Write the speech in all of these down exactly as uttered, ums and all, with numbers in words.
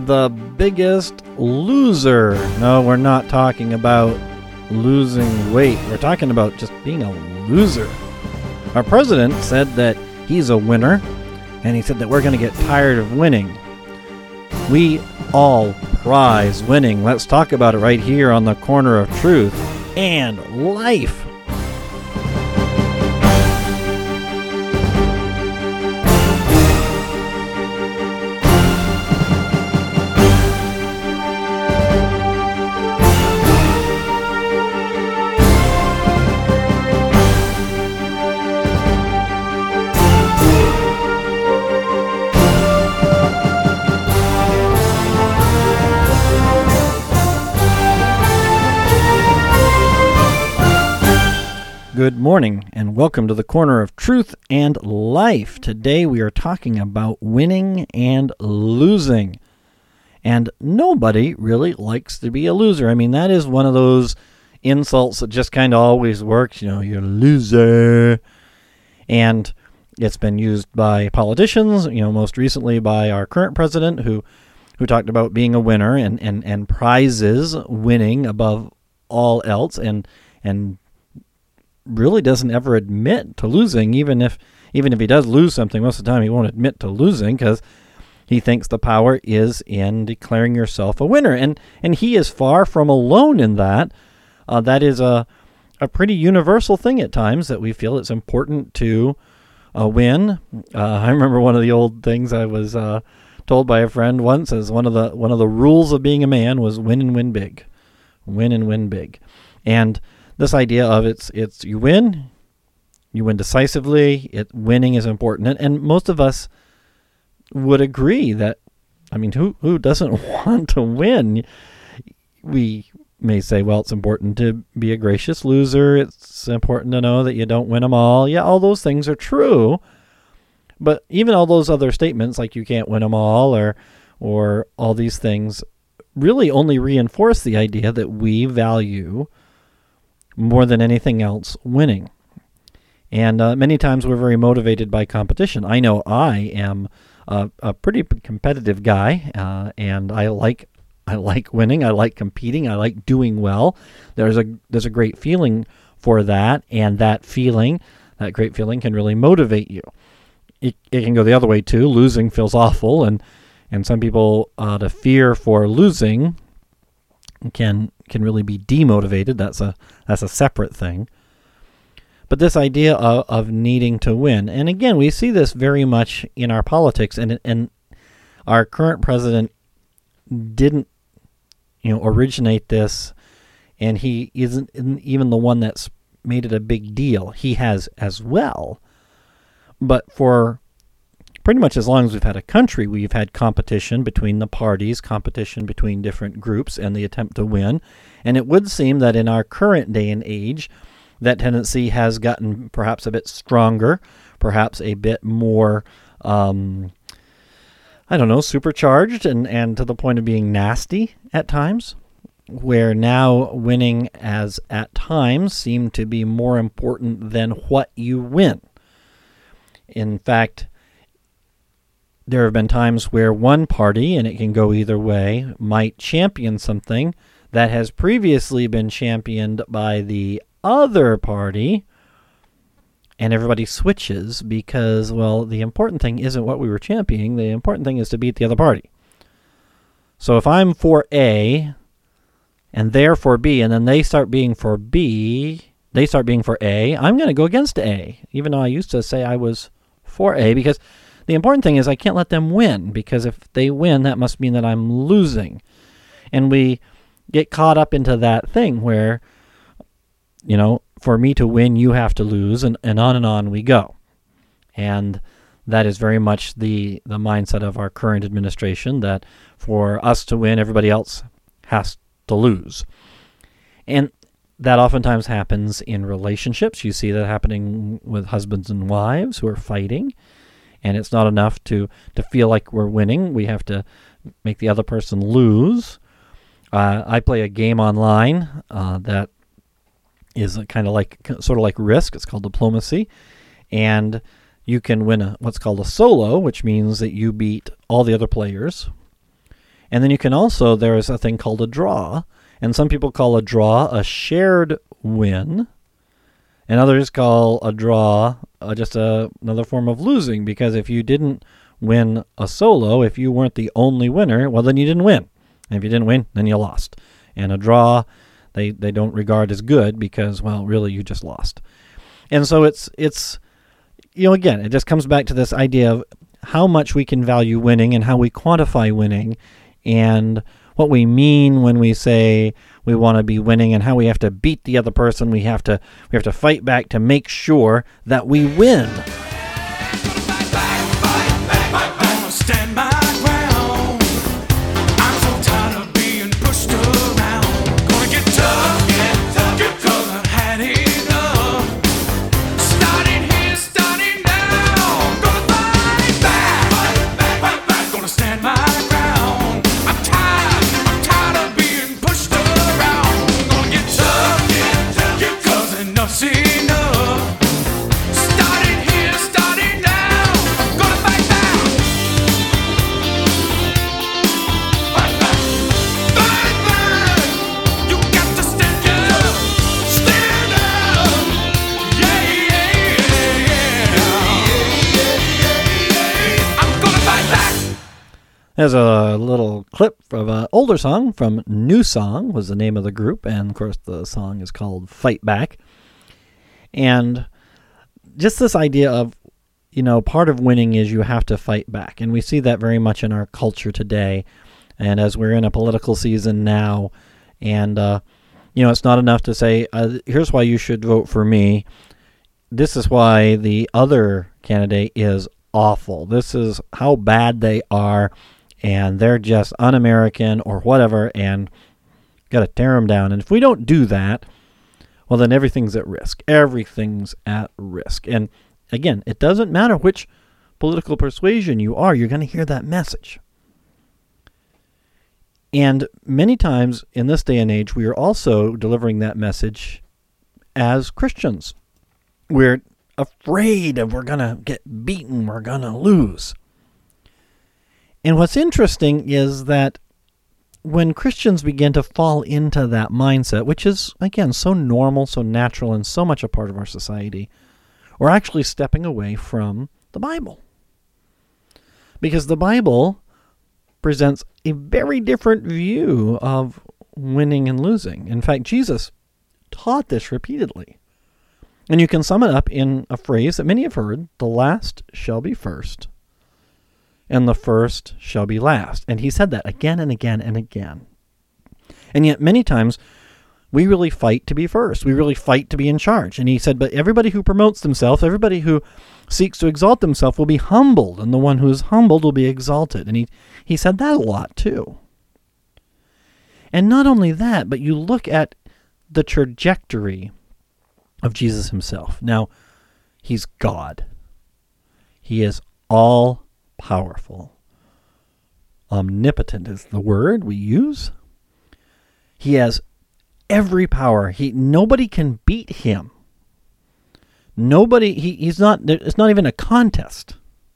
the biggest loser. No, we're not talking about losing weight. We're talking about just being a loser. Our president said that he's a winner, and he said that we're going to get tired of winning. We all prize winning. Let's talk about it right here on the Corner of Truth and Life. Good morning and welcome to the Corner of Truth and Life. Today we are talking about winning and losing. And nobody really likes to be a loser. I mean, that is one of those insults that just kind of always works. You know, you're a loser. And it's been used by politicians, you know, most recently by our current president who who talked about being a winner and, and, and prizes winning above all else and and really doesn't ever admit to losing, even if even if he does lose something. Most of the time he won't admit to losing because he thinks the power is in declaring yourself a winner. And and he is far from alone in that. Uh, that is a, a pretty universal thing at times, that we feel it's important to uh, win. Uh, I remember one of the old things I was uh, told by a friend once as one of the one of the rules of being a man was win and win big. Win and win big. And this idea of it's it's you win, you win decisively. It winning is important, and, and most of us would agree that. I mean, who who doesn't want to win? We may say, well, it's important to be a gracious loser. It's important to know that you don't win them all. Yeah, all those things are true, but even all those other statements, like you can't win them all, or or all these things, really only reinforce the idea that we value, more than anything else, winning. And uh, many times we're very motivated by competition. I know I am a, a pretty competitive guy, uh, and I like I like winning. I like competing. I like doing well. There's a there's a great feeling for that, and that feeling, that great feeling, can really motivate you. It it can go the other way too. Losing feels awful, and and some people uh, the fear for losing can can really be demotivated. That's a that's a separate thing. But this idea of, of needing to win, and again, we see this very much in our politics, and and our current president didn't, you know, originate this, and he isn't even the one that's made it a big deal. He has as well, but for pretty much as long as we've had a country, we've had competition between the parties, competition between different groups, and the attempt to win. And it would seem that in our current day and age, that tendency has gotten perhaps a bit stronger, perhaps a bit more, um, I don't know, supercharged, and, and to the point of being nasty at times, where now winning as at times seem to be more important than what you win. In fact, there have been times where one party, and it can go either way, might champion something that has previously been championed by the other party, and everybody switches because, well, the important thing isn't what we were championing. The important thing is to beat the other party. So if I'm for A, and they're for B, and then they start being for B, they start being for A, I'm going to go against A, even though I used to say I was for A, because the important thing is I can't let them win, because if they win, that must mean that I'm losing. And we get caught up into that thing where, you know, for me to win, you have to lose, and, and on and on we go. And that is very much the, the mindset of our current administration, that for us to win, everybody else has to lose. And that oftentimes happens in relationships. You see that happening with husbands and wives who are fighting. And it's not enough to, to feel like we're winning. We have to make the other person lose. Uh, I play a game online uh, that is kind of like sort of like Risk. It's called Diplomacy, and you can win a, what's called a solo, which means that you beat all the other players, And then you can also, there is a thing called a draw. And some people call a draw a shared win. And others call a draw uh, just a, another form of losing, because if you didn't win a solo, if you weren't the only winner, well, then you didn't win. And if you didn't win, then you lost. And a draw, they, they don't regard as good because, well, really, you just lost. And so it's, it's, you know, again, it just comes back to this idea of how much we can value winning and how we quantify winning and what we mean when we say we want to be winning and how we have to beat the other person. We have to we have to fight back to make sure that we win. There's a little clip of an older song from New Song was the name of the group, and of course the song is called Fight Back. And just this idea of, you know, part of winning is you have to fight back, and we see that very much in our culture today. And as we're in a political season now, and uh, you know, it's not enough to say, uh, here's why you should vote for me. This is why the other candidate is awful. This is how bad they are. And they're just un-American or whatever, and got to tear them down. And if we don't do that, well, then everything's at risk. Everything's at risk. And again, it doesn't matter which political persuasion you are, you're going to hear that message. And many times in this day and age, we are also delivering that message as Christians. We're afraid of we're going to get beaten, we're going to lose. And what's interesting is that when Christians begin to fall into that mindset, which is, again, so normal, so natural, and so much a part of our society, we're actually stepping away from the Bible. Because the Bible presents a very different view of winning and losing. In fact, Jesus taught this repeatedly. And you can sum it up in a phrase that many have heard: the last shall be first, and the first shall be last. And he said that again and again and again. And yet many times we really fight to be first. We really fight to be in charge. And he said, but everybody who promotes themselves, everybody who seeks to exalt themselves will be humbled, and the one who is humbled will be exalted. And he, he said that a lot too. And not only that, but you look at the trajectory of Jesus himself. Now, he's God. He is all powerful. Omnipotent is the word we use. He has every power. He nobody can beat him. Nobody he, he's not it's not even a contest.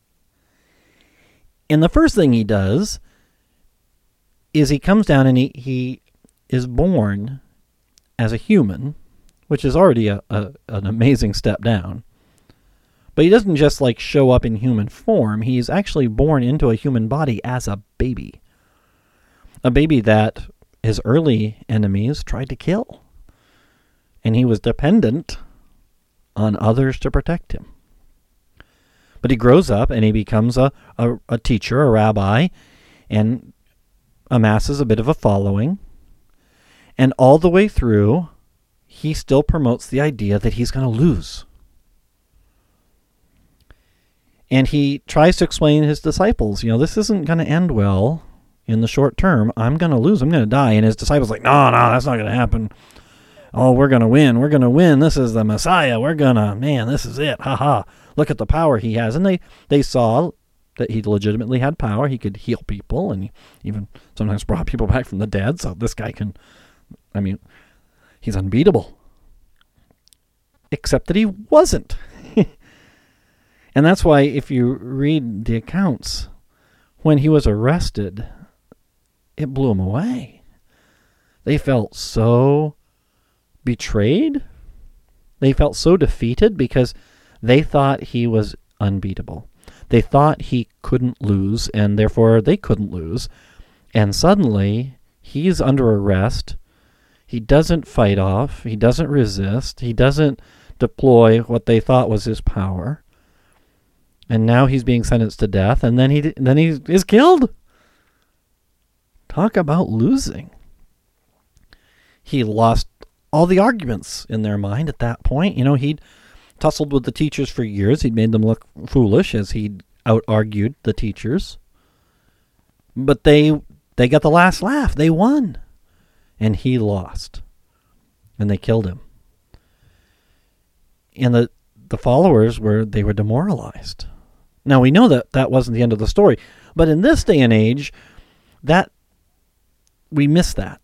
And the first thing he does is he comes down and he, he is born as a human, which is already a, a an amazing step down. But he doesn't just like show up in human form. He's actually born into a human body as a baby. A baby that his early enemies tried to kill. And he was dependent on others to protect him. But he grows up and he becomes a, a, a teacher, a rabbi, and amasses a bit of a following. And all the way through, he still promotes the idea that he's going to lose. And he tries to explain to his disciples, you know, this isn't going to end well in the short term. I'm going to lose. I'm going to die. And his disciples are like, no, no, that's not going to happen. Oh, we're going to win. We're going to win. This is the Messiah. We're going to, man, this is it. Ha ha. Look at the power he has. And they, they saw that he legitimately had power. He could heal people, and he even sometimes brought people back from the dead. So this guy can, I mean, he's unbeatable. Except that he wasn't. And that's why if you read the accounts, when he was arrested, it blew them away. They felt so betrayed. They felt so defeated because they thought he was unbeatable. They thought he couldn't lose, and therefore they couldn't lose. And suddenly, he's under arrest. He doesn't fight off. He doesn't resist. He doesn't deploy what they thought was his power. And now he's being sentenced to death, and then he then he is killed. Talk about losing. He lost all the arguments in their mind at that point. You know, he'd tussled with the teachers for years. He'd made them look foolish as he'd out-argued the teachers. But they they got the last laugh. They won. And he lost. And they killed him. And the, the followers were, they were demoralized. Now, we know that that wasn't the end of the story. But in this day and age, that we miss that.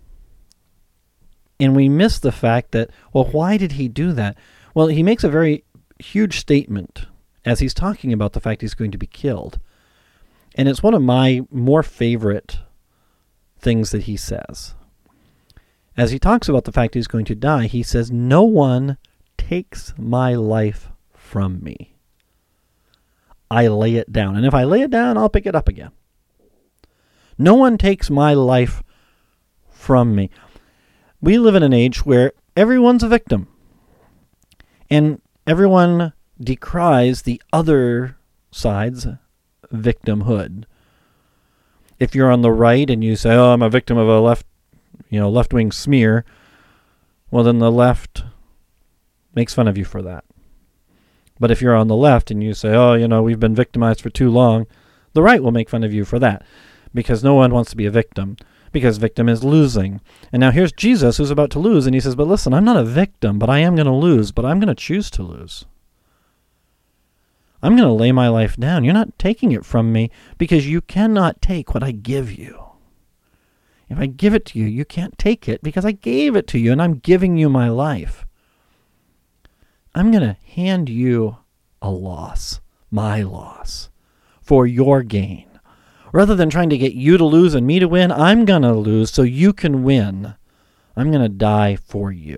And we miss the fact that, well, why did he do that? Well, he makes a very huge statement as he's talking about the fact he's going to be killed. And it's one of my more favorite things that he says. As he talks about the fact he's going to die, he says, "No one takes my life from me. I lay it down. And if I lay it down, I'll pick it up again. No one takes my life from me." We live in an age where everyone's a victim. And everyone decries the other side's victimhood. If you're on the right and you say, "Oh, I'm a victim of a left, you know, left-wing smear," well, then the left makes fun of you for that. But if you're on the left and you say, "Oh, you know, we've been victimized for too long," the right will make fun of you for that, because no one wants to be a victim, because victim is losing. And now here's Jesus who's about to lose, and he says, "But listen, I'm not a victim, but I am going to lose, but I'm going to choose to lose. I'm going to lay my life down. You're not taking it from me, because you cannot take what I give you. If I give it to you, you can't take it because I gave it to you, and I'm giving you my life. I'm going to hand you a loss, my loss, for your gain. Rather than trying to get you to lose and me to win, I'm going to lose so you can win. I'm going to die for you.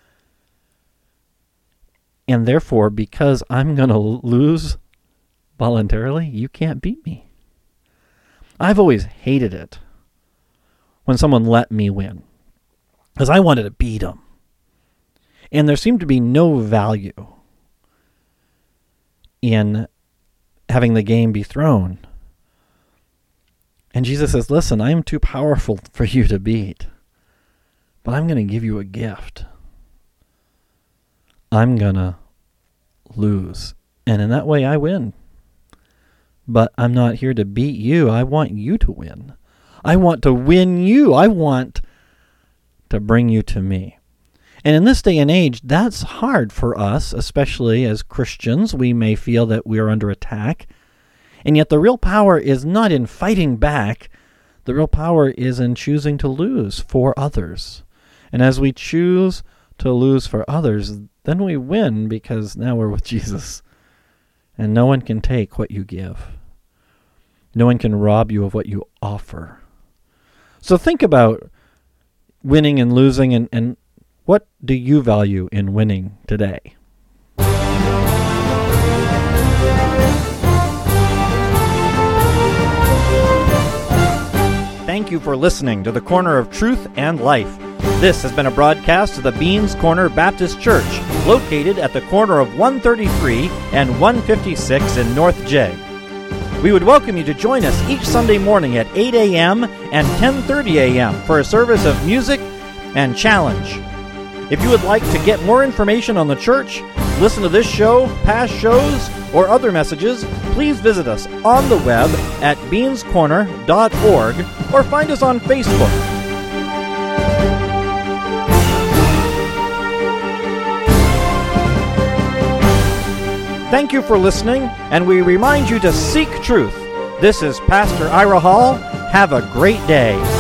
And therefore, because I'm going to lose voluntarily, you can't beat me." I've always hated it when someone let me win, because I wanted to beat them. And there seemed to be no value in having the game be thrown. And Jesus says, "Listen, I am too powerful for you to beat, but I'm going to give you a gift. I'm going to lose. And in that way, I win. But I'm not here to beat you. I want you to win. I want to win you. I want to bring you to me." And in this day and age, that's hard for us, especially as Christians. We may feel that we are under attack. And yet the real power is not in fighting back. The real power is in choosing to lose for others. And as we choose to lose for others, then we win, because now we're with Jesus. And no one can take what you give. No one can rob you of what you offer. So think about winning and losing, and, and what do you value in winning today? Thank you for listening to the Corner of Truth and Life. This has been a broadcast of the Beans Corner Baptist Church, located at the corner of one thirty-three and one fifty-six in North J. We would welcome you to join us each Sunday morning at eight a.m. and ten thirty a.m. for a service of music and challenge. If you would like to get more information on the church, listen to this show, past shows, or other messages, please visit us on the web at beans corner dot org or find us on Facebook. Thank you for listening, and we remind you to seek truth. This is Pastor Ira Hall. Have a great day.